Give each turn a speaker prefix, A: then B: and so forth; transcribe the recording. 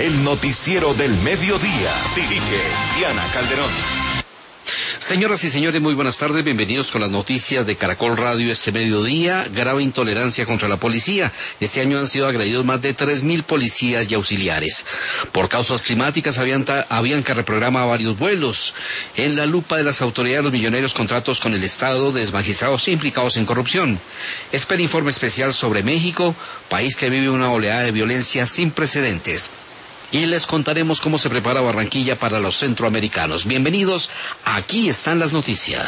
A: el noticiero del mediodía. Dirige Diana Calderón.
B: Señoras y señores, muy buenas tardes, bienvenidos con las noticias de Caracol Radio este mediodía. Grave intolerancia contra la policía. Este año han sido agredidos más de 3.000 policías y auxiliares. Por causas climáticas, Avianca reprograma varios vuelos. En la lupa de las autoridades, los millonarios contratos con el Estado de magistrados implicados en corrupción. Espera informe especial sobre México, país que vive una oleada de violencia sin precedentes. Y les contaremos cómo se prepara Barranquilla para los centroamericanos. Bienvenidos, aquí están las noticias.